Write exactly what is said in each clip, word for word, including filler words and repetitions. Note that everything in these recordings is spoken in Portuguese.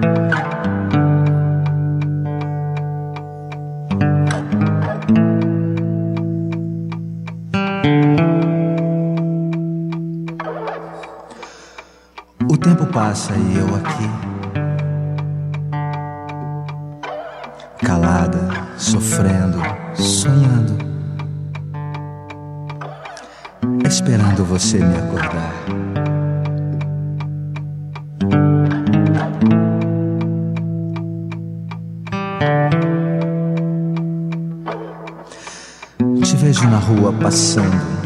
O tempo passa e eu aqui, calada, sofrendo, sonhando, esperando você me acordar. Te vejo na rua passando,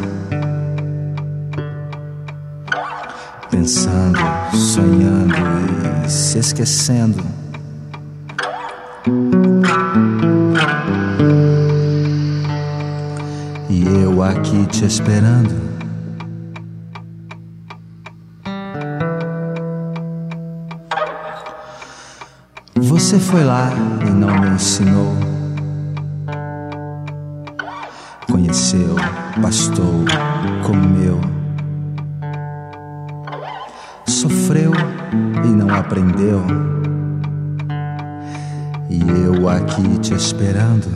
pensando, sonhando e se esquecendo. E eu aqui te esperando. Você foi lá e não me ensinou. Conheceu, pastou, comeu. Sofreu e não aprendeu. E eu aqui te esperando.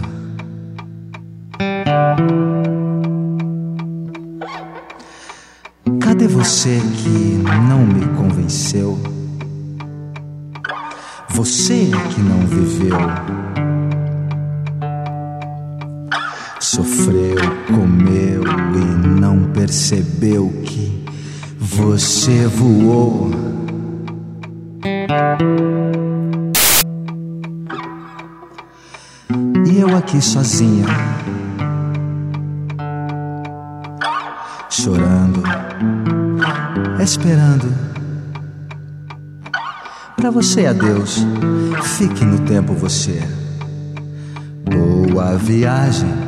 Cadê você que não me convenceu? Você que não viveu. Sofreu, comeu e não percebeu que você voou. E eu aqui sozinha, chorando, esperando. Pra você adeus, fique no tempo você. Boa viagem.